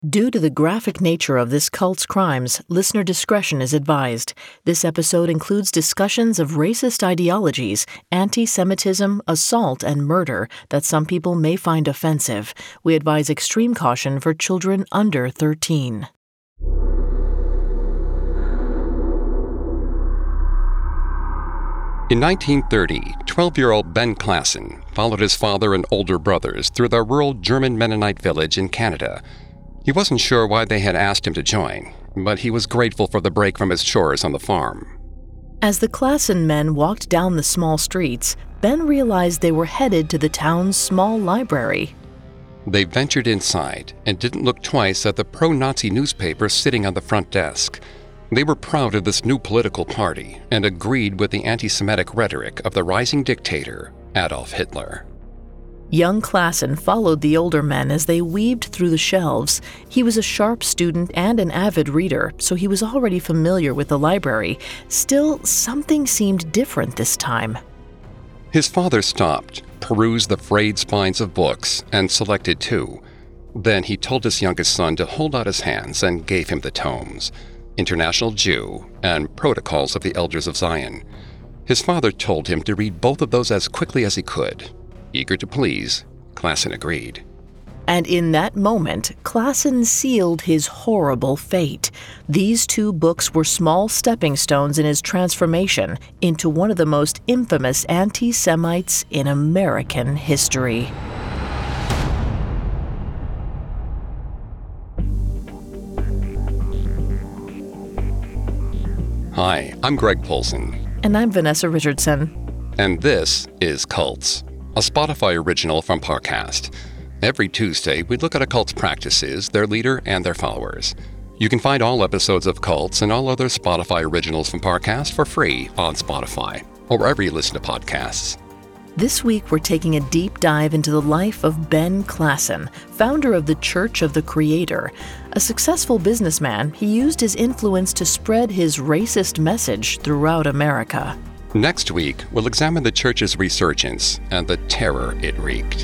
Due to the graphic nature of this cult's crimes, listener discretion is advised. This episode includes discussions of racist ideologies, anti-Semitism, assault, and murder that some people may find offensive. We advise extreme caution for children under 13. In 1930, 12-year-old Ben Klassen followed his father and older brothers through the rural German Mennonite village in Canada. He wasn't sure why they had asked him to join, but he was grateful for the break from his chores on the farm. As the Klassen men walked down the small streets, Ben realized they were headed to the town's small library. They ventured inside and didn't look twice at the pro-Nazi newspaper sitting on the front desk. They were proud of this new political party and agreed with the anti-Semitic rhetoric of the rising dictator, Adolf Hitler. Young Klassen followed the older men as they weaved through the shelves. He was a sharp student and an avid reader, so he was already familiar with the library. Still, something seemed different this time. His father stopped, perused the frayed spines of books, and selected two. Then he told his youngest son to hold out his hands and gave him the tomes, International Jew and Protocols of the Elders of Zion. His father told him to read both of those as quickly as he could. Eager to please, Klassen agreed. And in that moment, Klassen sealed his horrible fate. These two books were small stepping stones in his transformation into one of the most infamous anti-Semites in American history. Hi, I'm Greg Polson. And I'm Vanessa Richardson. And this is Cults, a Spotify original from Parcast. Every Tuesday, we look at a cult's practices, their leader, and their followers. You can find all episodes of Cults and all other Spotify originals from Parcast for free on Spotify, or wherever you listen to podcasts. This week, we're taking a deep dive into the life of Ben Klassen, founder of the Church of the Creator. A successful businessman, he used his influence to spread his racist message throughout America. Next week, we'll examine the church's resurgence and the terror it wreaked.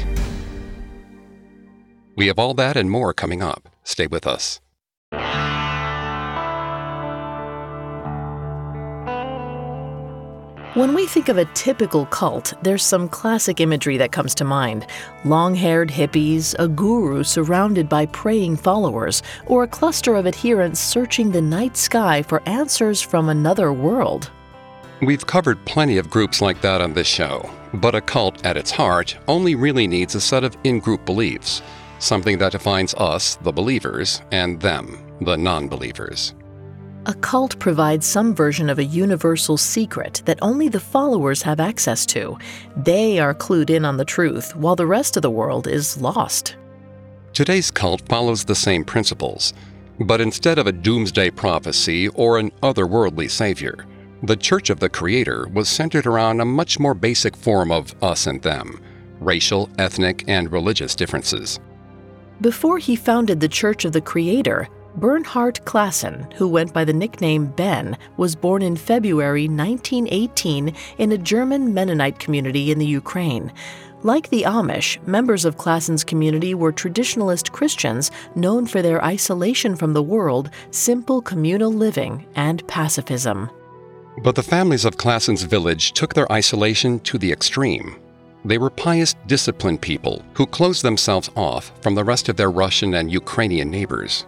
We have all that and more coming up. Stay with us. When we think of a typical cult, there's some classic imagery that comes to mind. Long-haired hippies, a guru surrounded by praying followers, or a cluster of adherents searching the night sky for answers from another world. We've covered plenty of groups like that on this show, but a cult at its heart only really needs a set of in-group beliefs, something that defines us, the believers, and them, the non-believers. A cult provides some version of a universal secret that only the followers have access to. They are clued in on the truth, while the rest of the world is lost. Today's cult follows the same principles, but instead of a doomsday prophecy or an otherworldly savior, the Church of the Creator was centered around a much more basic form of us and them, racial, ethnic, and religious differences. Before he founded the Church of the Creator, Bernhard Klassen, who went by the nickname Ben, was born in February 1918 in a German Mennonite community in the Ukraine. Like the Amish, members of Klassen's community were traditionalist Christians known for their isolation from the world, simple communal living, and pacifism. But the families of Klassen's village took their isolation to the extreme. They were pious, disciplined people who closed themselves off from the rest of their Russian and Ukrainian neighbors.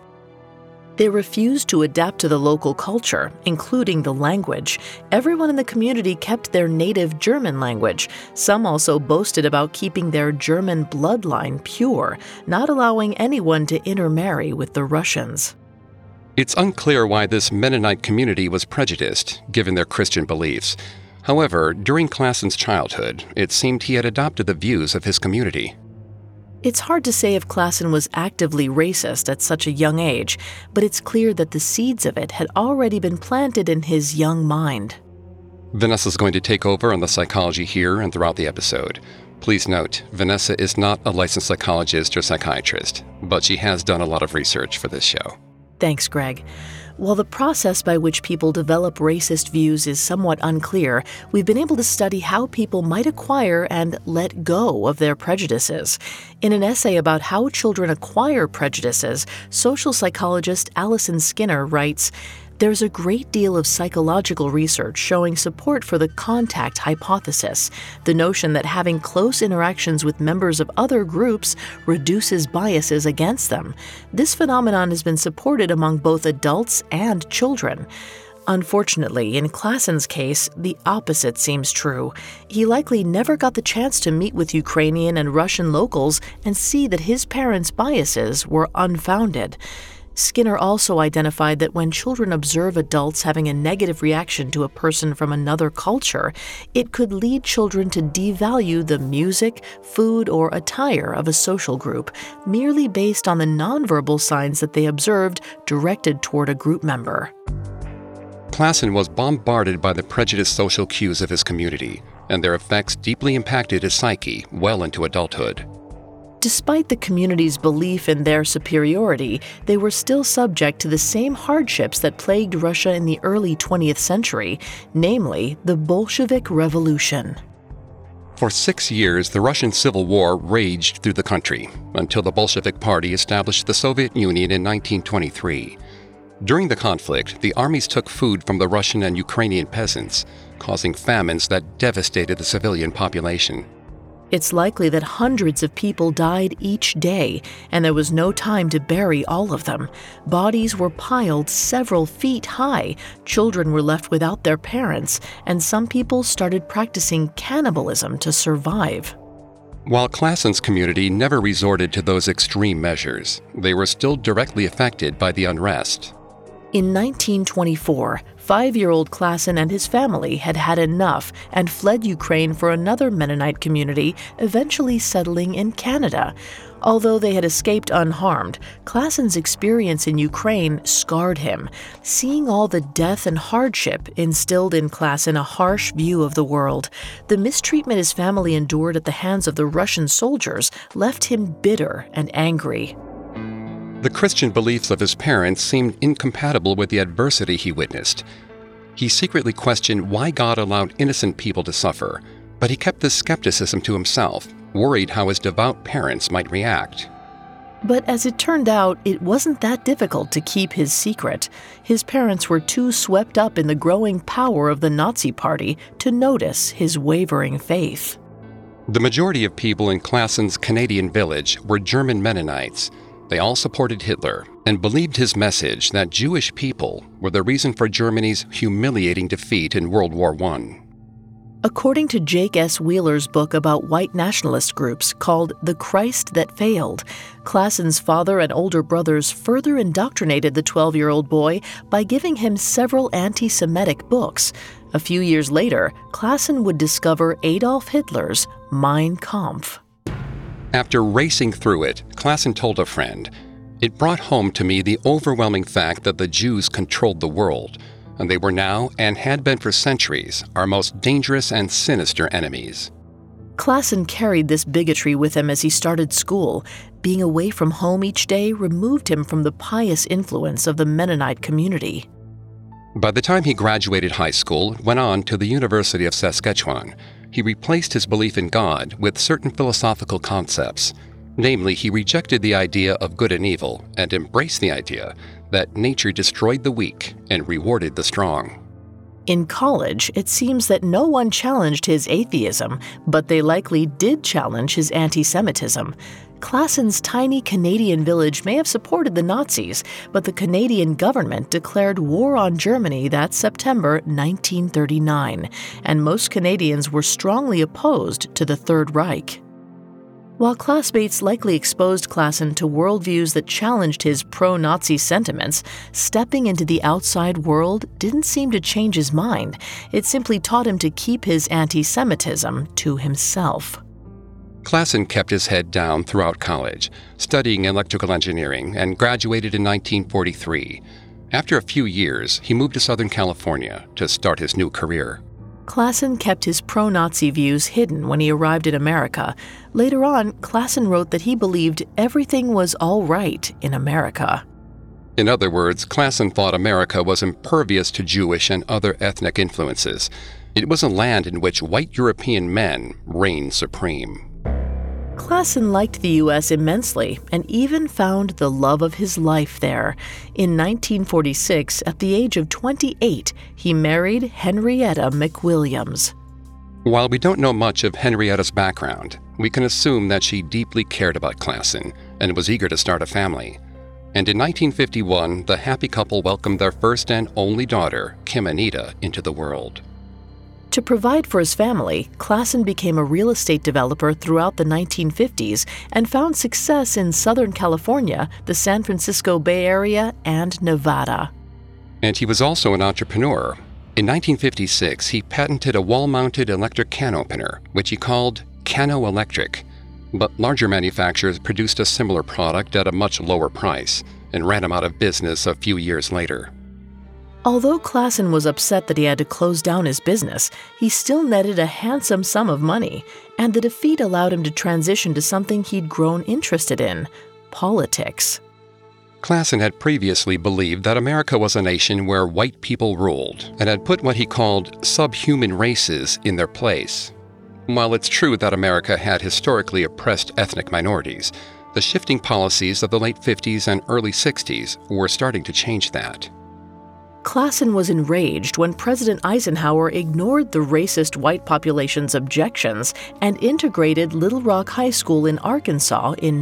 They refused to adapt to the local culture, including the language. Everyone in the community kept their native German language. Some also boasted about keeping their German bloodline pure, not allowing anyone to intermarry with the Russians. It's unclear why this Mennonite community was prejudiced, given their Christian beliefs. However, during Klassen's childhood, it seemed he had adopted the views of his community. It's hard to say if Klassen was actively racist at such a young age, but it's clear that the seeds of it had already been planted in his young mind. Vanessa's going to take over on the psychology here and throughout the episode. Please note, Vanessa is not a licensed psychologist or psychiatrist, but she has done a lot of research for this show. Thanks, Greg. While the process by which people develop racist views is somewhat unclear, we've been able to study how people might acquire and let go of their prejudices. In an essay about how children acquire prejudices, social psychologist Alison Skinner writes, "There's a great deal of psychological research showing support for the contact hypothesis, the notion that having close interactions with members of other groups reduces biases against them. This phenomenon has been supported among both adults and children." Unfortunately, in Klassen's case, the opposite seems true. He likely never got the chance to meet with Ukrainian and Russian locals and see that his parents' biases were unfounded. Skinner also identified that when children observe adults having a negative reaction to a person from another culture, it could lead children to devalue the music, food, or attire of a social group, merely based on the nonverbal signs that they observed directed toward a group member. Klassen was bombarded by the prejudiced social cues of his community, and their effects deeply impacted his psyche well into adulthood. Despite the community's belief in their superiority, they were still subject to the same hardships that plagued Russia in the early 20th century, namely the Bolshevik Revolution. For 6 years, the Russian Civil War raged through the country until the Bolshevik Party established the Soviet Union in 1923. During the conflict, the armies took food from the Russian and Ukrainian peasants, causing famines that devastated the civilian population. It's likely that hundreds of people died each day, and there was no time to bury all of them. Bodies were piled several feet high, children were left without their parents, and some people started practicing cannibalism to survive. While Klassen's community never resorted to those extreme measures, they were still directly affected by the unrest. In 1924, 5-year-old Klassen and his family had had enough and fled Ukraine for another Mennonite community, eventually settling in Canada. Although they had escaped unharmed, Klassen's experience in Ukraine scarred him. Seeing all the death and hardship instilled in Klassen a harsh view of the world. The mistreatment his family endured at the hands of the Russian soldiers left him bitter and angry. The Christian beliefs of his parents seemed incompatible with the adversity he witnessed. He secretly questioned why God allowed innocent people to suffer, but he kept this skepticism to himself, worried how his devout parents might react. But as it turned out, it wasn't that difficult to keep his secret. His parents were too swept up in the growing power of the Nazi Party to notice his wavering faith. The majority of people in Klassen's Canadian village were German Mennonites. They all supported Hitler and believed his message that Jewish people were the reason for Germany's humiliating defeat in World War I. According to Jake S. Wheeler's book about white nationalist groups called The Christ That Failed, Klassen's father and older brothers further indoctrinated the 12-year-old boy by giving him several anti-Semitic books. A few years later, Klassen would discover Adolf Hitler's Mein Kampf. After racing through it, Klassen told a friend, "It brought home to me the overwhelming fact that the Jews controlled the world, and they were now, and had been for centuries, our most dangerous and sinister enemies." Klassen carried this bigotry with him as he started school. Being away from home each day removed him from the pious influence of the Mennonite community. By the time he graduated high school and went on to the University of Saskatchewan, he replaced his belief in God with certain philosophical concepts. Namely, he rejected the idea of good and evil and embraced the idea that nature destroyed the weak and rewarded the strong. In college, it seems that no one challenged his atheism, but they likely did challenge his anti-Semitism. Klassen's tiny Canadian village may have supported the Nazis, but the Canadian government declared war on Germany that September 1939, and most Canadians were strongly opposed to the Third Reich. While classmates likely exposed Klassen to worldviews that challenged his pro-Nazi sentiments, stepping into the outside world didn't seem to change his mind. It simply taught him to keep his anti-Semitism to himself. Klassen kept his head down throughout college, studying electrical engineering, and graduated in 1943. After a few years, he moved to Southern California to start his new career. Klassen kept his pro-Nazi views hidden when he arrived in America. Later on, Klassen wrote that he believed everything was all right in America. In other words, Klassen thought America was impervious to Jewish and other ethnic influences. It was a land in which white European men reigned supreme. Klassen liked the U.S. immensely and even found the love of his life there. In 1946, at the age of 28, he married Henrietta McWilliams. While we don't know much of Henrietta's background, we can assume that she deeply cared about Klassen and was eager to start a family. And in 1951, the happy couple welcomed their first and only daughter, Kim Anita, into the world. To provide for his family, Klassen became a real estate developer throughout the 1950s and found success in Southern California, the San Francisco Bay Area, and Nevada. And he was also an entrepreneur. In 1956, he patented a wall-mounted electric can opener, which he called Cano Electric. But larger manufacturers produced a similar product at a much lower price and ran him out of business a few years later. Although Klassen was upset that he had to close down his business, he still netted a handsome sum of money, and the defeat allowed him to transition to something he'd grown interested in: politics. Klassen had previously believed that America was a nation where white people ruled and had put what he called subhuman races in their place. While it's true that America had historically oppressed ethnic minorities, the shifting policies of the late 50s and early 60s were starting to change that. Klassen was enraged when President Eisenhower ignored the racist white population's objections and integrated Little Rock High School in Arkansas in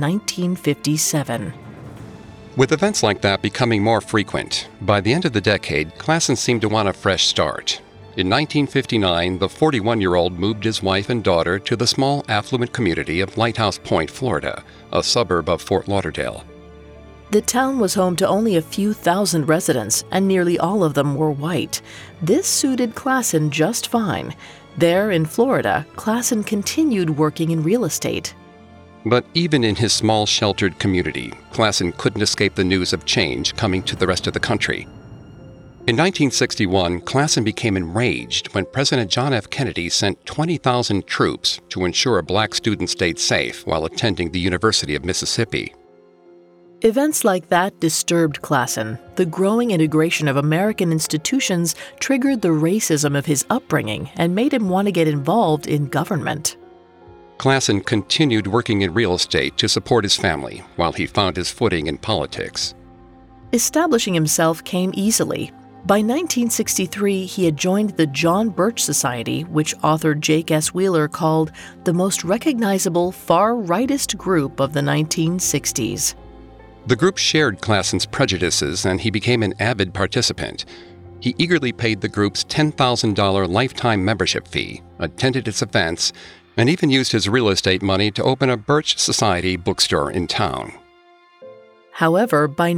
1957. With events like that becoming more frequent, by the end of the decade, Klassen seemed to want a fresh start. In 1959, the 41-year-old moved his wife and daughter to the small affluent community of Lighthouse Point, Florida, a suburb of Fort Lauderdale. The town was home to only a few thousand residents, and nearly all of them were white. This suited Klassen just fine. There in Florida, Klassen continued working in real estate. But even in his small sheltered community, Klassen couldn't escape the news of change coming to the rest of the country. In 1961, Klassen became enraged when President John F. Kennedy sent 20,000 troops to ensure a black student stayed safe while attending the University of Mississippi. Events like that disturbed Klassen. The growing integration of American institutions triggered the racism of his upbringing and made him want to get involved in government. Klassen continued working in real estate to support his family while he found his footing in politics. Establishing himself came easily. By 1963, he had joined the John Birch Society, which author Jake S. Wheeler called the most recognizable far-rightist group of the 1960s. The group shared Klassen's prejudices, and he became an avid participant. He eagerly paid the group's $10,000 lifetime membership fee, attended its events, and even used his real estate money to open a Birch Society bookstore in town. However, by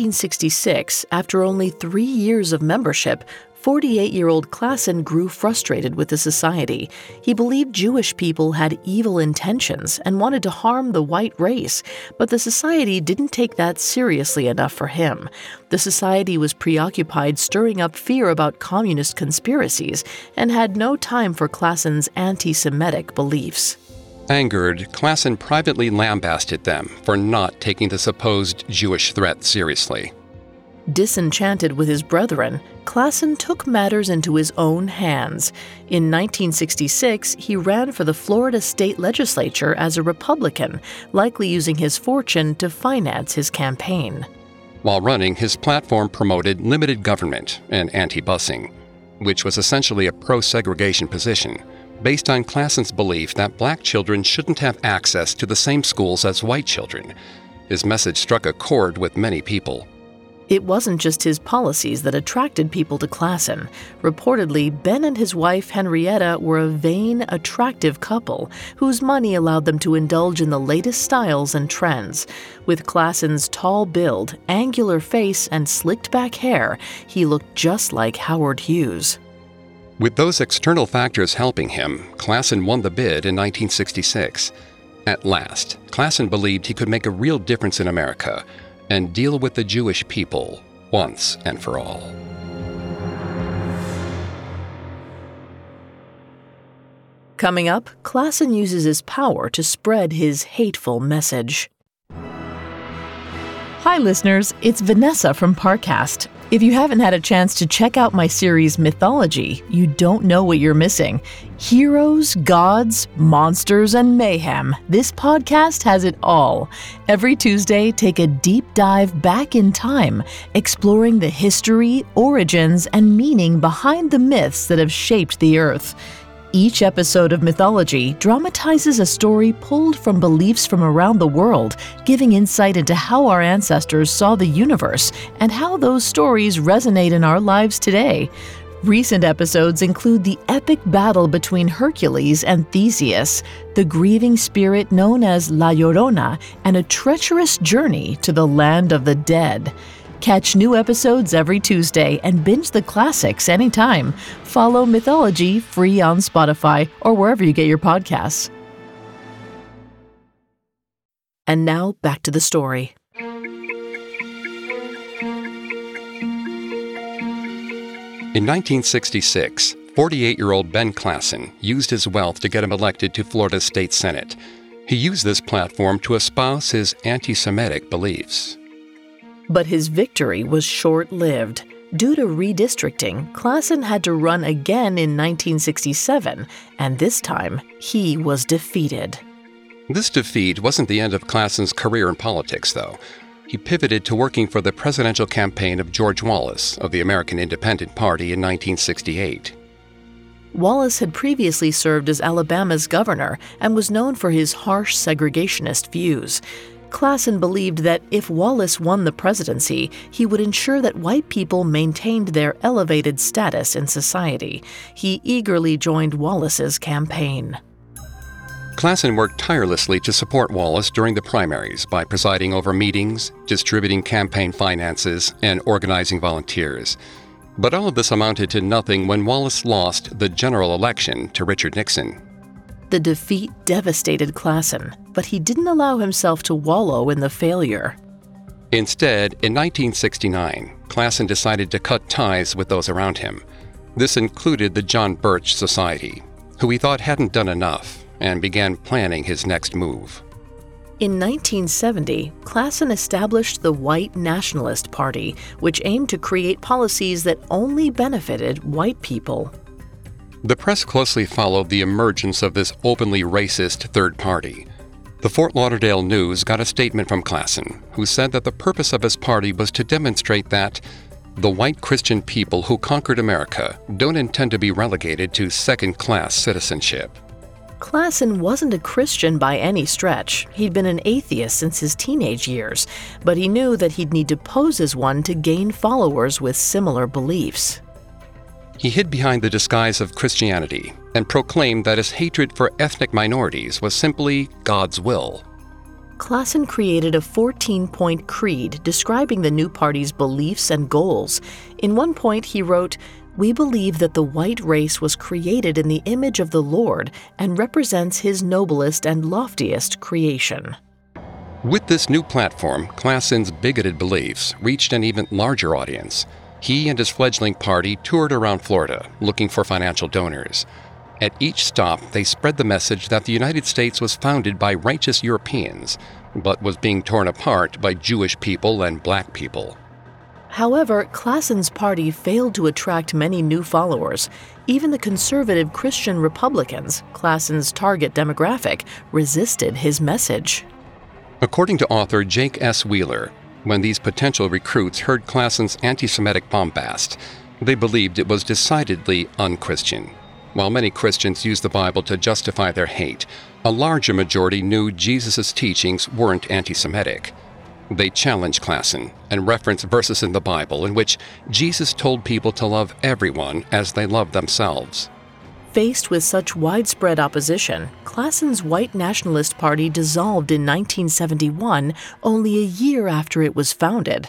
1966, after only 3 years of membership, 48-year-old Klassen grew frustrated with the society. He believed Jewish people had evil intentions and wanted to harm the white race, but the society didn't take that seriously enough for him. The society was preoccupied stirring up fear about communist conspiracies and had no time for Klassen's anti-Semitic beliefs. Angered, Klassen privately lambasted them for not taking the supposed Jewish threat seriously. Disenchanted with his brethren, Klassen took matters into his own hands. In 1966, he ran for the Florida state legislature as a Republican, likely using his fortune to finance his campaign. While running, his platform promoted limited government and anti-busing, which was essentially a pro-segregation position, based on Klassen's belief that black children shouldn't have access to the same schools as white children. His message struck a chord with many people. It wasn't just his policies that attracted people to Klassen. Reportedly, Ben and his wife Henrietta were a vain, attractive couple whose money allowed them to indulge in the latest styles and trends. With Klassen's tall build, angular face, and slicked-back hair, he looked just like Howard Hughes. With those external factors helping him, Klassen won the bid in 1966. At last, Klassen believed he could make a real difference in America and deal with the Jewish people once and for all. Coming up, Klassen uses his power to spread his hateful message. Hi, listeners. It's Vanessa from Parcast. If you haven't had a chance to check out my series Mythology, you don't know what you're missing. Heroes, gods, monsters, and mayhem. This podcast has it all. Every Tuesday, take a deep dive back in time, exploring the history, origins, and meaning behind the myths that have shaped the Earth. Each episode of Mythology dramatizes a story pulled from beliefs from around the world, giving insight into how our ancestors saw the universe and how those stories resonate in our lives today. Recent episodes include the epic battle between Hercules and Theseus, the grieving spirit known as La Llorona, and a treacherous journey to the land of the dead. Catch new episodes every Tuesday and binge the classics anytime. Follow Mythology free on Spotify or wherever you get your podcasts. And now back to the story. In 1966, 48-year-old Ben Klassen used his wealth to get him elected to Florida's state senate. He used this platform to espouse his anti-Semitic beliefs. But his victory was short-lived. Due to redistricting, Klassen had to run again in 1967, and this time he was defeated. This defeat wasn't the end of Klassen's career in politics, though. He pivoted to working for the presidential campaign of George Wallace of the American Independent Party in 1968. Wallace had previously served as Alabama's governor and was known for his harsh segregationist views. Klassen believed that if Wallace won the presidency, he would ensure that white people maintained their elevated status in society. He eagerly joined Wallace's campaign. Klassen worked tirelessly to support Wallace during the primaries by presiding over meetings, distributing campaign finances, and organizing volunteers. But all of this amounted to nothing when Wallace lost the general election to Richard Nixon. The defeat devastated Klassen, but he didn't allow himself to wallow in the failure. Instead, in 1969, Klassen decided to cut ties with those around him. This included the John Birch Society, who he thought hadn't done enough, and began planning his next move. In 1970, Klassen established the White Nationalist Party, which aimed to create policies that only benefited white people. The press closely followed the emergence of this openly racist third party. The Fort Lauderdale News got a statement from Klassen, who said that the purpose of his party was to demonstrate that the white Christian people who conquered America don't intend to be relegated to second-class citizenship. Klassen wasn't a Christian by any stretch. He'd been an atheist since his teenage years, but he knew that he'd need to pose as one to gain followers with similar beliefs. He hid behind the disguise of Christianity and proclaimed that his hatred for ethnic minorities was simply God's will. Klassen created a 14-point creed describing the new party's beliefs and goals. In one point, he wrote, "We believe that the white race was created in the image of the Lord and represents his noblest and loftiest creation." With this new platform, Klassen's bigoted beliefs reached an even larger audience. He and his fledgling party toured around Florida, looking for financial donors. At each stop, they spread the message that the United States was founded by righteous Europeans, but was being torn apart by Jewish people and black people. However, Klassen's party failed to attract many new followers. Even the conservative Christian Republicans, Klassen's target demographic, resisted his message. According to author Jake S. Wheeler, when these potential recruits heard Klassen's anti-Semitic bombast, they believed it was decidedly un-Christian. While many Christians used the Bible to justify their hate, a larger majority knew Jesus' teachings weren't anti-Semitic. They challenged Klassen and referenced verses in the Bible in which Jesus told people to love everyone as they love themselves. Faced with such widespread opposition, Klassen's White Nationalist Party dissolved in 1971, only a year after it was founded.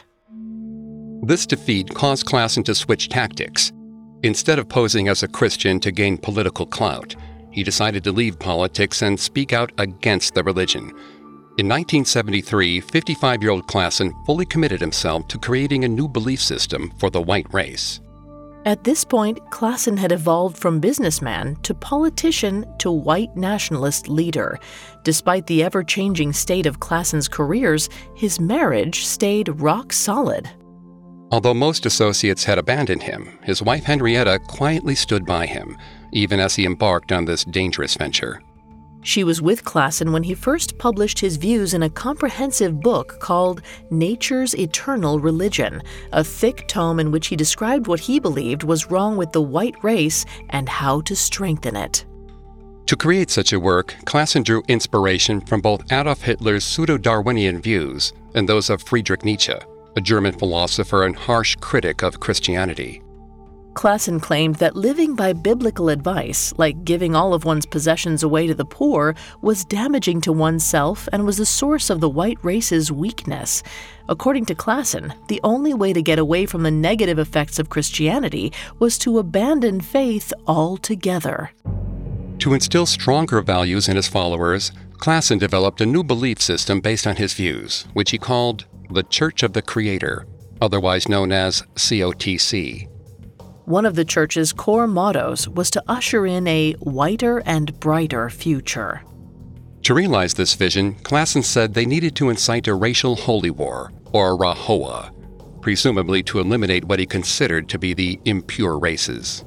This defeat caused Klassen to switch tactics. Instead of posing as a Christian to gain political clout, he decided to leave politics and speak out against the religion. In 1973, 55-year-old Klassen fully committed himself to creating a new belief system for the white race. At this point, Classen had evolved from businessman to politician to white nationalist leader. Despite the ever-changing state of Classen's careers, his marriage stayed rock solid. Although most associates had abandoned him, his wife Henrietta quietly stood by him, even as he embarked on this dangerous venture. She was with Classen when he first published his views in a comprehensive book called Nature's Eternal Religion, a thick tome in which he described what he believed was wrong with the white race and how to strengthen it. To create such a work, Classen drew inspiration from both Adolf Hitler's pseudo-Darwinian views and those of Friedrich Nietzsche, a German philosopher and harsh critic of Christianity. Classen claimed that living by biblical advice, like giving all of one's possessions away to the poor, was damaging to oneself and was the source of the white race's weakness. According to Classen, the only way to get away from the negative effects of Christianity was to abandon faith altogether. To instill stronger values in his followers, Classen developed a new belief system based on his views, which he called the Church of the Creator, otherwise known as COTC. One of the church's core mottos was to usher in a whiter and brighter future. To realize this vision, Classen said they needed to incite a racial holy war, or Rahowa, presumably to eliminate what he considered to be the impure races.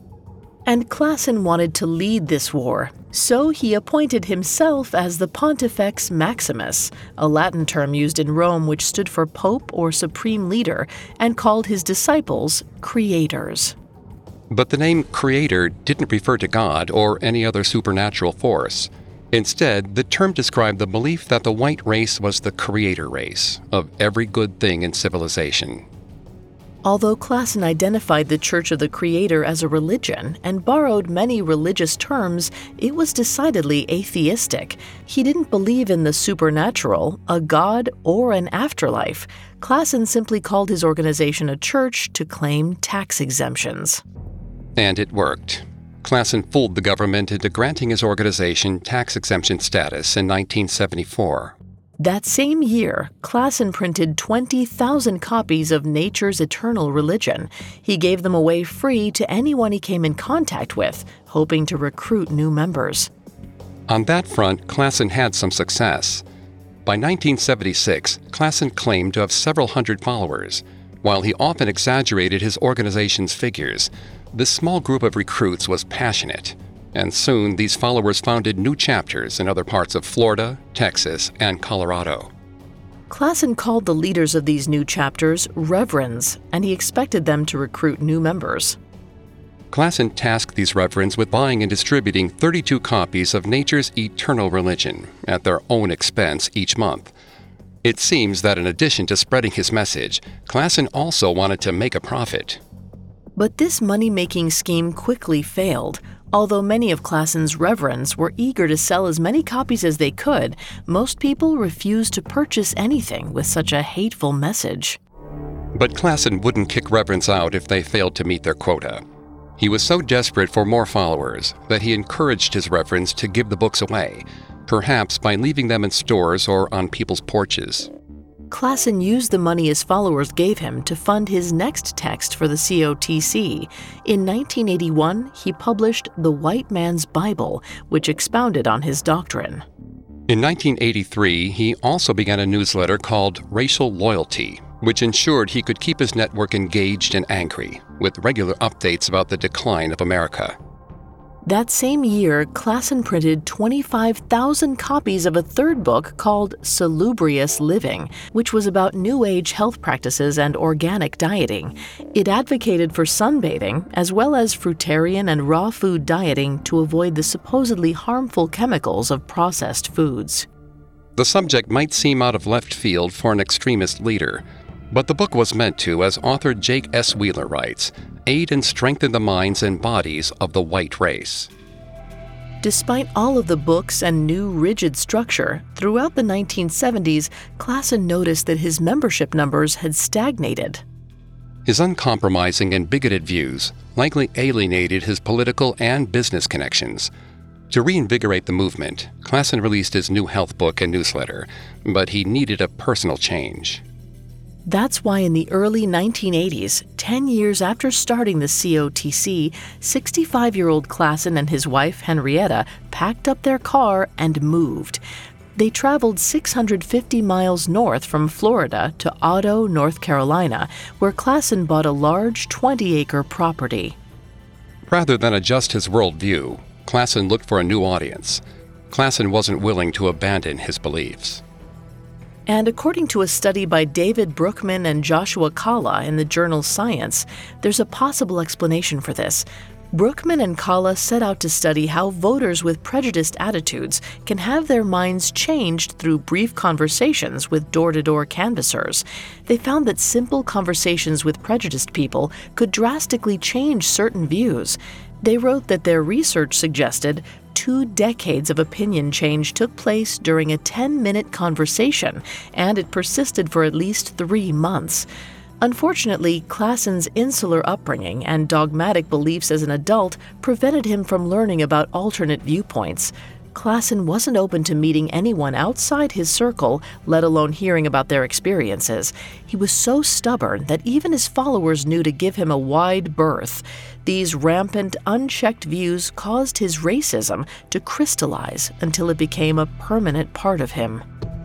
And Classen wanted to lead this war, so he appointed himself as the Pontifex Maximus, a Latin term used in Rome which stood for Pope or Supreme Leader, and called his disciples creators. But the name Creator didn't refer to God or any other supernatural force. Instead, the term described the belief that the white race was the creator race of every good thing in civilization. Although Classen identified the Church of the Creator as a religion and borrowed many religious terms, it was decidedly atheistic. He didn't believe in the supernatural, a god, or an afterlife. Classen simply called his organization a church to claim tax exemptions. And it worked. Classen fooled the government into granting his organization tax exemption status in 1974. That same year, Classen printed 20,000 copies of Nature's Eternal Religion. He gave them away free to anyone he came in contact with, hoping to recruit new members. On that front, Classen had some success. By 1976, Classen claimed to have several hundred followers. While he often exaggerated his organization's figures, this small group of recruits was passionate. And soon these followers founded new chapters in other parts of Florida, Texas, and Colorado. Classen called the leaders of these new chapters reverends, and he expected them to recruit new members. Classen tasked these reverends with buying and distributing 32 copies of Nature's Eternal Religion at their own expense each month. It seems that in addition to spreading his message, Classen also wanted to make a profit. But this money-making scheme quickly failed. Although many of Classen's reverends were eager to sell as many copies as they could, most people refused to purchase anything with such a hateful message. But Classen wouldn't kick reverends out if they failed to meet their quota. He was so desperate for more followers that he encouraged his reverends to give the books away, perhaps by leaving them in stores or on people's porches. Classen used the money his followers gave him to fund his next text for the COTC. In 1981, he published The White Man's Bible, which expounded on his doctrine. In 1983, he also began a newsletter called Racial Loyalty, which ensured he could keep his network engaged and angry, with regular updates about the decline of America. That same year, Classen printed 25,000 copies of a third book called Salubrious Living, which was about New Age health practices and organic dieting. It advocated for sunbathing, as well as fruitarian and raw food dieting to avoid the supposedly harmful chemicals of processed foods. The subject might seem out of left field for an extremist leader, but the book was meant to, as author Jake S. Wheeler writes, aid and strengthen the minds and bodies of the white race. Despite all of the books and new rigid structure, throughout the 1970s, Classen noticed that his membership numbers had stagnated. His uncompromising and bigoted views likely alienated his political and business connections. To reinvigorate the movement, Classen released his new health book and newsletter, but he needed a personal change. That's why in the early 1980s, 10 years after starting the COTC, 65-year-old Klassen and his wife, Henrietta, packed up their car and moved. They traveled 650 miles north from Florida to Otto, North Carolina, where Klassen bought a large 20-acre property. Rather than adjust his worldview, Klassen looked for a new audience. Klassen wasn't willing to abandon his beliefs. And according to a study by David Brookman and Joshua Kalla in the journal Science, there's a possible explanation for this. Brookman and Kalla set out to study how voters with prejudiced attitudes can have their minds changed through brief conversations with door-to-door canvassers. They found that simple conversations with prejudiced people could drastically change certain views. They wrote that their research suggested 2 decades of opinion change took place during a 10-minute conversation, and it persisted for at least 3 months. Unfortunately, Klassen's insular upbringing and dogmatic beliefs as an adult prevented him from learning about alternate viewpoints. Klassen wasn't open to meeting anyone outside his circle, let alone hearing about their experiences. He was so stubborn that even his followers knew to give him a wide berth. These rampant, unchecked views caused his racism to crystallize until it became a permanent part of him.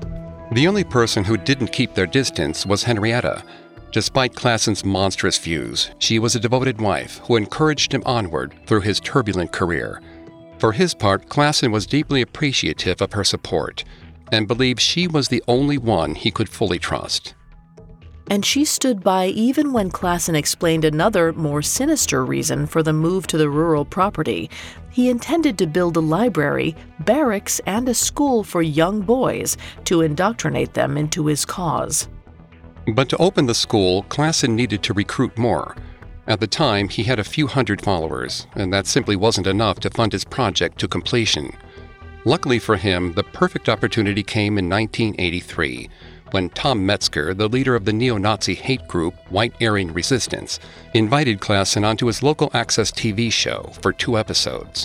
The only person who didn't keep their distance was Henrietta. Despite Klassen's monstrous views, she was a devoted wife who encouraged him onward through his turbulent career. For his part, Klassen was deeply appreciative of her support and believed she was the only one he could fully trust. And she stood by even when Klassen explained another, more sinister reason for the move to the rural property. He intended to build a library, barracks, and a school for young boys to indoctrinate them into his cause. But to open the school, Klassen needed to recruit more. At the time, he had a few hundred followers, and that simply wasn't enough to fund his project to completion. Luckily for him, the perfect opportunity came in 1983, when Tom Metzger, the leader of the neo-Nazi hate group White Aryan Resistance, invited Klassen onto his local access TV show for 2 episodes.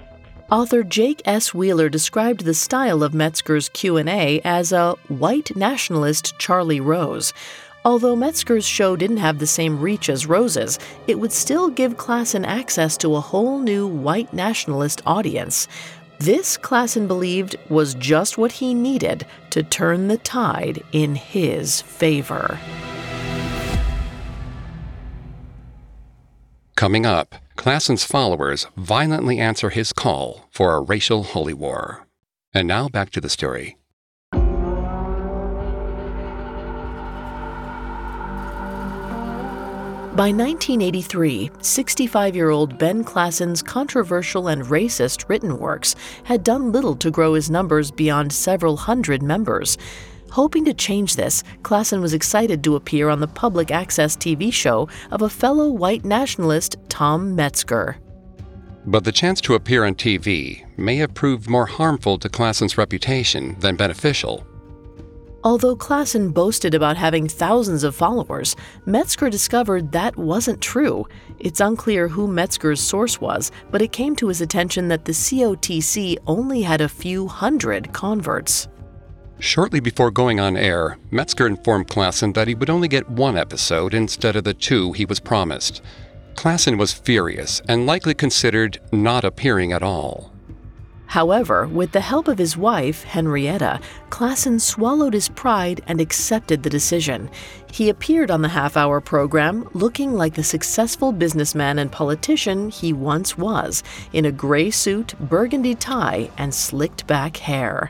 Author Jake S. Wheeler described the style of Metzger's Q&A as a white nationalist Charlie Rose. Although Metzger's show didn't have the same reach as Rose's, it would still give Klassen access to a whole new white nationalist audience. This, Klassen believed, was just what he needed to turn the tide in his favor. Coming up, Klassen's followers violently answer his call for a racial holy war. And now back to the story. By 1983, 65-year-old Ben Klassen's controversial and racist written works had done little to grow his numbers beyond several hundred members. Hoping to change this, Klassen was excited to appear on the public access TV show of a fellow white nationalist, Tom Metzger. But the chance to appear on TV may have proved more harmful to Klassen's reputation than beneficial. Although Klassen boasted about having thousands of followers, Metzger discovered that wasn't true. It's unclear who Metzger's source was, but it came to his attention that the COTC only had a few hundred converts. Shortly before going on air, Metzger informed Klassen that he would only get 1 episode instead of the 2 he was promised. Klassen was furious and likely considered not appearing at all. However, with the help of his wife, Henrietta, Klassen swallowed his pride and accepted the decision. He appeared on the half-hour program looking like the successful businessman and politician he once was, in a gray suit, burgundy tie, and slicked-back hair.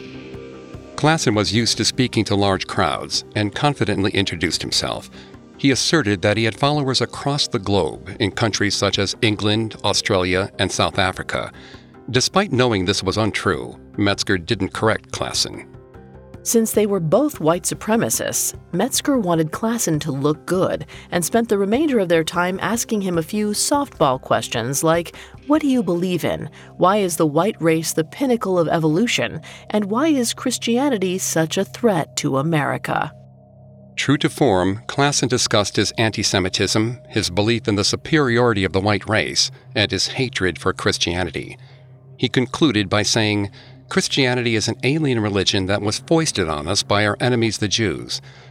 Klassen was used to speaking to large crowds and confidently introduced himself. He asserted that he had followers across the globe in countries such as England, Australia, and South Africa. Despite knowing this was untrue, Metzger didn't correct Klassen. Since they were both white supremacists, Metzger wanted Klassen to look good and spent the remainder of their time asking him a few softball questions like, what do you believe in? Why is the white race the pinnacle of evolution? And why is Christianity such a threat to America? True to form, Klassen discussed his anti-Semitism, his belief in the superiority of the white race, and his hatred for Christianity. He concluded by saying, Christianity is an alien religion that was foisted on us by our enemies the Jews.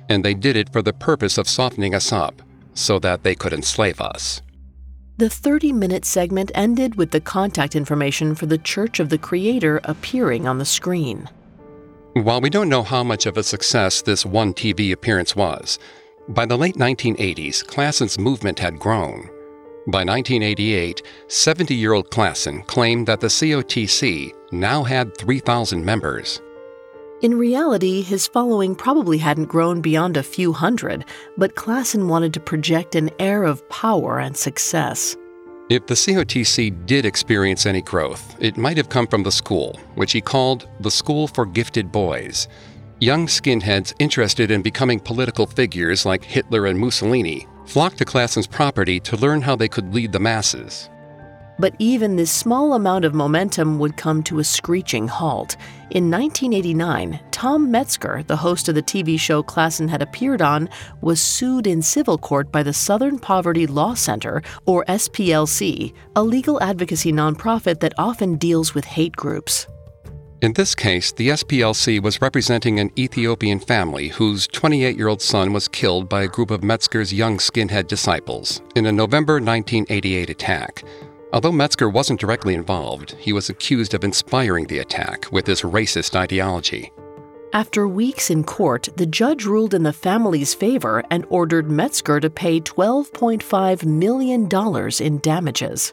and they did it for the purpose of softening us up so that they could enslave us. The 30-minute segment ended with the contact information for the Church of the Creator appearing on the screen. While we don't know how much of a success this one TV appearance was, by the late 1980s, Klassen's movement had grown. By 1988, 70-year-old Klassen claimed that the COTC now had 3,000 members. In reality, his following probably hadn't grown beyond a few hundred, but Klassen wanted to project an air of power and success. If the COTC did experience any growth, it might have come from the school, which he called the School for Gifted Boys. Young skinheads interested in becoming political figures like Hitler and Mussolini flocked to Klassen's property to learn how they could lead the masses. But even this small amount of momentum would come to a screeching halt. In 1989, Tom Metzger, the host of the TV show Klassen had appeared on, was sued in civil court by the Southern Poverty Law Center, or SPLC, a legal advocacy nonprofit that often deals with hate groups. In this case, the SPLC was representing an Ethiopian family whose 28-year-old son was killed by a group of Metzger's young skinhead disciples in a November 1988 attack. Although Metzger wasn't directly involved, he was accused of inspiring the attack with his racist ideology. After weeks in court, the judge ruled in the family's favor and ordered Metzger to pay $12.5 million in damages.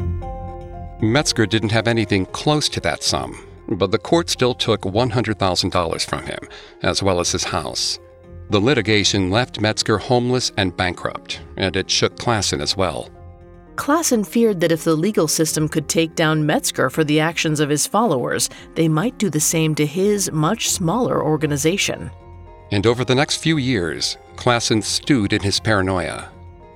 Metzger didn't have anything close to that sum, but the court still took $100,000 from him, as well as his house. The litigation left Metzger homeless and bankrupt, and it shook Klassen as well. Klassen feared that if the legal system could take down Metzger for the actions of his followers, they might do the same to his much smaller organization. And over the next few years, Klassen stewed in his paranoia.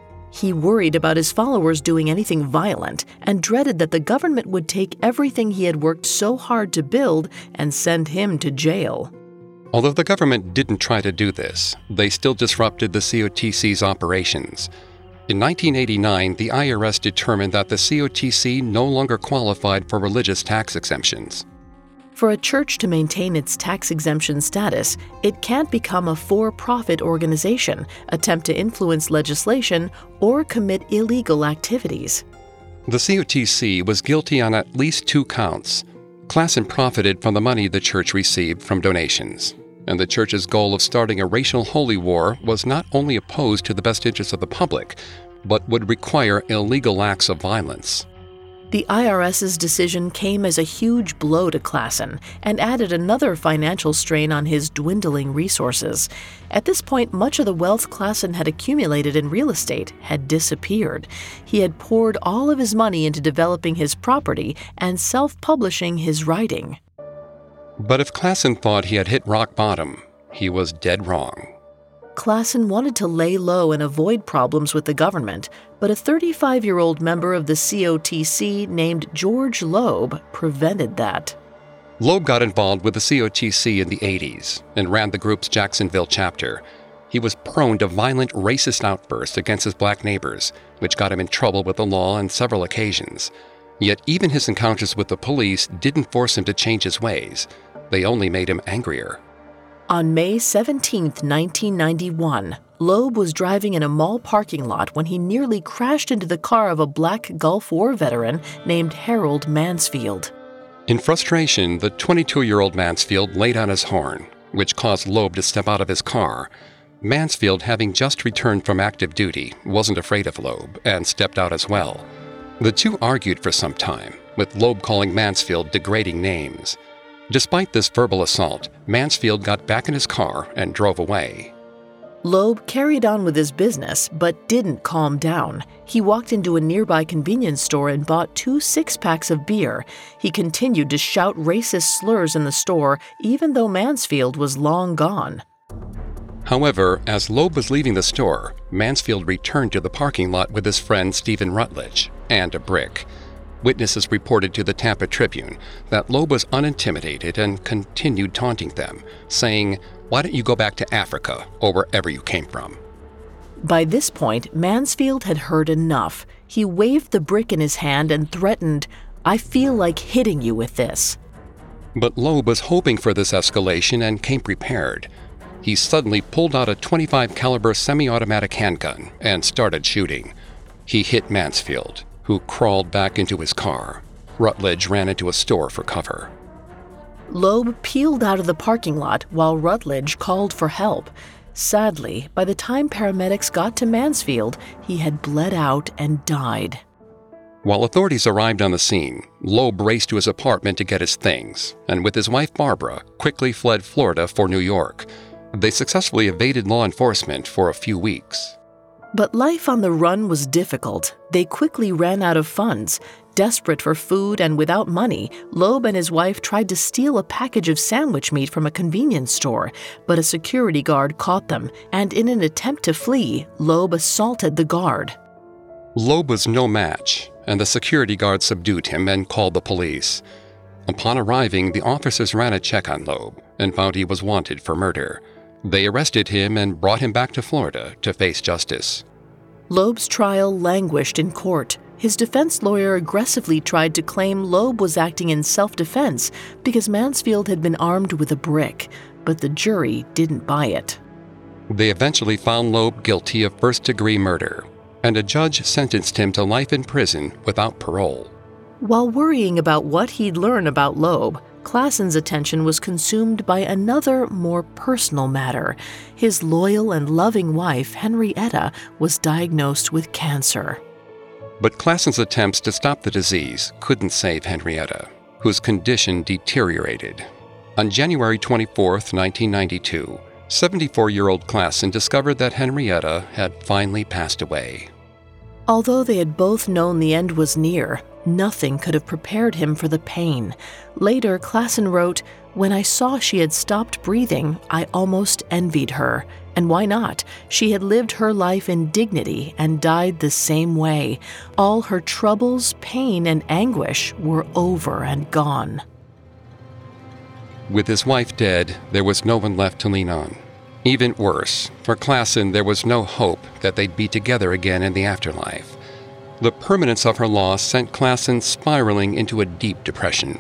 He worried about his followers doing anything violent and dreaded that the government would take everything he had worked so hard to build and send him to jail. Although the government didn't try to do this, they still disrupted the COTC's operations. In 1989, the IRS determined that the COTC no longer qualified for religious tax exemptions. For a church to maintain its tax exemption status, it can't become a for-profit organization, attempt to influence legislation, or commit illegal activities. The COTC was guilty on at least 2 counts. Klassen profited from the money the church received from donations, and the church's goal of starting a racial holy war was not only opposed to the best interests of the public, but would require illegal acts of violence. The IRS's decision came as a huge blow to Klassen and added another financial strain on his dwindling resources. At this point, much of the wealth Klassen had accumulated in real estate had disappeared. He had poured all of his money into developing his property and self-publishing his writing. But if Klassen thought he had hit rock bottom, he was dead wrong. Klassen wanted to lay low and avoid problems with the government, but a 35-year-old member of the COTC named George Loeb prevented that. Loeb got involved with the COTC in the 80s and ran the group's Jacksonville chapter. He was prone to violent racist outbursts against his black neighbors, which got him in trouble with the law on several occasions. Yet even his encounters with the police didn't force him to change his ways. They only made him angrier. On May 17, 1991, Loeb was driving in a mall parking lot when he nearly crashed into the car of a black Gulf War veteran named Harold Mansfield. In frustration, the 22-year-old Mansfield laid on his horn, which caused Loeb to step out of his car. Mansfield, having just returned from active duty, wasn't afraid of Loeb and stepped out as well. The two argued for some time, with Loeb calling Mansfield degrading names. Despite this verbal assault, Mansfield got back in his car and drove away. Loeb carried on with his business, but didn't calm down. He walked into a nearby convenience store and bought 2 six-packs of beer. He continued to shout racist slurs in the store, even though Mansfield was long gone. However, as Loeb was leaving the store, Mansfield returned to the parking lot with his friend Stephen Rutledge and a brick. Witnesses reported to the Tampa Tribune that Loeb was unintimidated and continued taunting them, saying, "Why don't you go back to Africa or wherever you came from?" By this point, Mansfield had heard enough. He waved the brick in his hand and threatened, "I feel like hitting you with this." But Loeb was hoping for this escalation and came prepared. he suddenly pulled out a .25 caliber semi-automatic handgun and started shooting. He hit Mansfield, who crawled back into his car. Rutledge ran into a store for cover. Loeb peeled out of the parking lot while Rutledge called for help. Sadly, by the time paramedics got to Mansfield, he had bled out and died. While authorities arrived on the scene, Loeb raced to his apartment to get his things, and with his wife Barbara, quickly fled Florida for New York. They successfully evaded law enforcement for a few weeks. But life on the run was difficult. They quickly ran out of funds. Desperate for food and without money, Loeb and his wife tried to steal a package of sandwich meat from a convenience store, but a security guard caught them, and in an attempt to flee, Loeb assaulted the guard. Loeb was no match, and the security guard subdued him and called the police. Upon arriving, the officers ran a check on Loeb and found he was wanted for murder. They arrested him and brought him back to Florida to face justice. Loeb's trial languished in court. His defense lawyer aggressively tried to claim Loeb was acting in self-defense because Mansfield had been armed with a brick, but the jury didn't buy it. They eventually found Loeb guilty of first-degree murder, and a judge sentenced him to life in prison without parole. While worrying about what he'd learn about Loeb, Klassen's attention was consumed by another, more personal matter. His loyal and loving wife, Henrietta, was diagnosed with cancer. But Klassen's attempts to stop the disease couldn't save Henrietta, whose condition deteriorated. On January 24, 1992, 74-year-old Klassen discovered that Henrietta had finally passed away. Although they had both known the end was near, nothing could have prepared him for the pain. Later, Klassen wrote, "When I saw she had stopped breathing, I almost envied her. And why not? She had lived her life in dignity and died the same way. All her troubles, pain, and anguish were over and gone." With his wife dead, there was no one left to lean on. Even worse, for Klassen, there was no hope that they'd be together again in the afterlife. The permanence of her loss sent Klassen spiraling into a deep depression.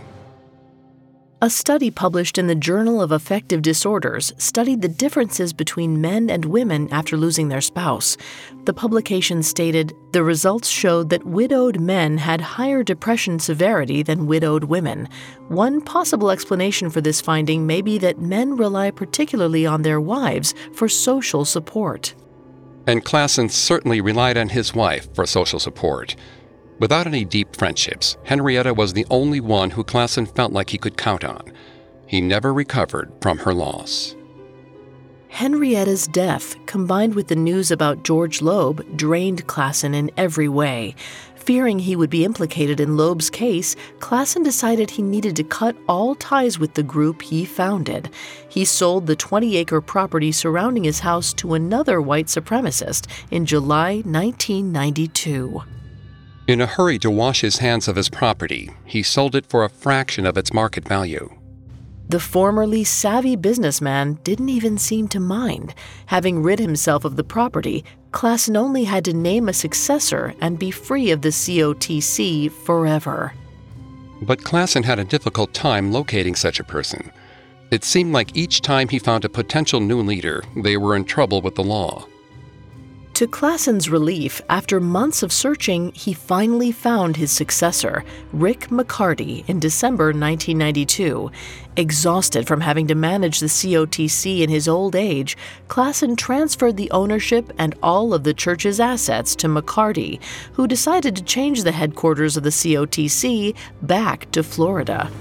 A study published in the Journal of Affective Disorders studied the differences between men and women after losing their spouse. The publication stated, the results showed that widowed men had higher depression severity than widowed women. One possible explanation for this finding may be that men rely particularly on their wives for social support. And Klassen certainly relied on his wife for social support. Without any deep friendships, Henrietta was the only one who Klassen felt like he could count on. He never recovered from her loss. Henrietta's death, combined with the news about George Loeb, drained Klassen in every way. Fearing he would be implicated in Loeb's case, Klassen decided he needed to cut all ties with the group he founded. He sold the 20-acre property surrounding his house to another white supremacist in July 1992. In a hurry to wash his hands of his property, he sold it for a fraction of its market value. The formerly savvy businessman didn't even seem to mind. Having rid himself of the property, Klassen only had to name a successor and be free of the COTC forever. But Klassen had a difficult time locating such a person. It seemed like each time he found a potential new leader, they were in trouble with the law. To Klassen's relief, after months of searching, he finally found his successor, Rick McCarty, in December 1992. Exhausted from having to manage the COTC in his old age, Klassen transferred the ownership and all of the church's assets to McCarty, who decided to change the headquarters of the COTC back to Florida.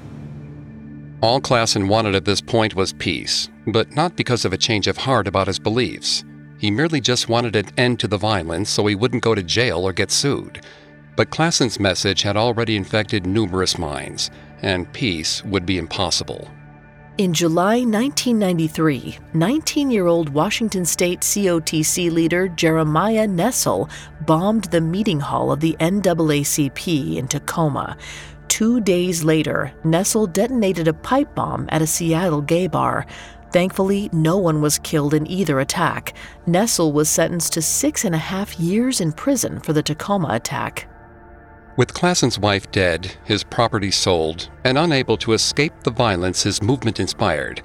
All Klassen wanted at this point was peace, but not because of a change of heart about his beliefs. He merely just wanted an end to the violence so he wouldn't go to jail or get sued. But Klassen's message had already infected numerous minds, and peace would be impossible. In July 1993, 19-year-old Washington State COTC leader Jeremiah Nessel bombed the meeting hall of the NAACP in Tacoma. 2 days later, Nessel detonated a pipe bomb at a Seattle gay bar. Thankfully, no one was killed in either attack. Nessel was sentenced to 6.5 years in prison for the Tacoma attack. With Klassen's wife dead, his property sold, and unable to escape the violence his movement inspired,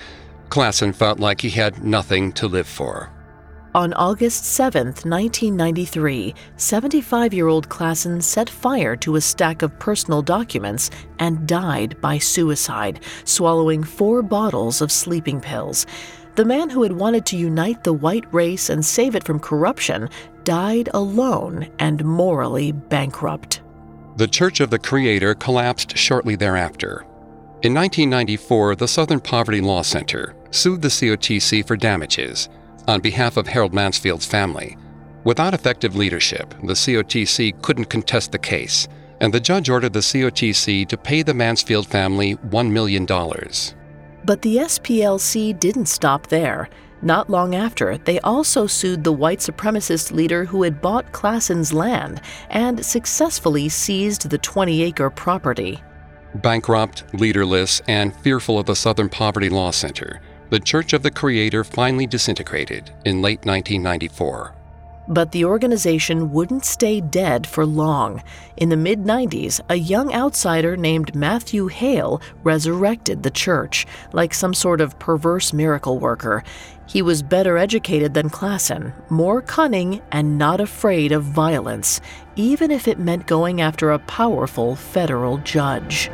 Klassen felt like he had nothing to live for. On August 7, 1993, 75-year-old Klassen set fire to a stack of personal documents and died by suicide, swallowing 4 bottles of sleeping pills. The man who had wanted to unite the white race and save it from corruption died alone and morally bankrupt. The Church of the Creator collapsed shortly thereafter. In 1994, the Southern Poverty Law Center sued the COTC for damages on behalf of Harold Mansfield's family. Without effective leadership, the COTC couldn't contest the case, and the judge ordered the COTC to pay the Mansfield family $1 million. But the SPLC didn't stop there. Not long after, they also sued the white supremacist leader who had bought Klassen's land and successfully seized the 20-acre property. Bankrupt, leaderless, and fearful of the Southern Poverty Law Center, the Church of the Creator finally disintegrated in late 1994. But the organization wouldn't stay dead for long. In the mid-90s, a young outsider named Matthew Hale resurrected the church, like some sort of perverse miracle worker. He was better educated than Klassen, more cunning, and not afraid of violence, even if it meant going after a powerful federal judge.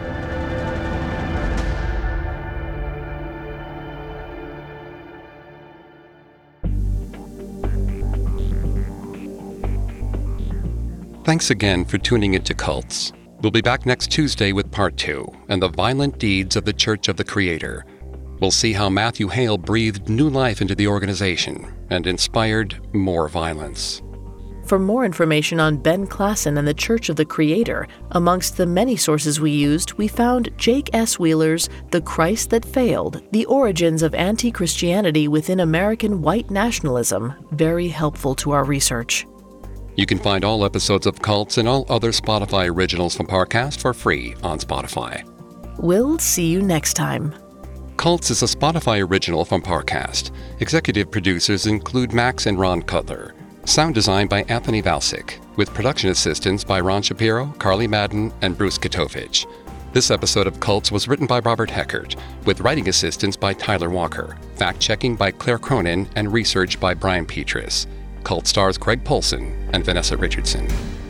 Thanks again for tuning into Cults. We'll be back next Tuesday with Part 2 and the violent deeds of the Church of the Creator. We'll see how Matthew Hale breathed new life into the organization and inspired more violence. For more information on Ben Klassen and the Church of the Creator, amongst the many sources we used, we found Jake S. Wheeler's The Christ That Failed, The Origins of Anti-Christianity Within American White Nationalism, very helpful to our research. You can find all episodes of Cults and all other Spotify originals from Parcast for free on Spotify. We'll see you next time. Cults is a Spotify original from Parcast. Executive producers include Max and Ron Cutler. Sound design by Anthony Valsic, with production assistance by Ron Shapiro, Carly Madden, and Bruce Katovich. This episode of Cults was written by Robert Heckert, with writing assistance by Tyler Walker, fact-checking by Claire Cronin, and research by Brian Petrus. Cult stars Greg Polson and Vanessa Richardson.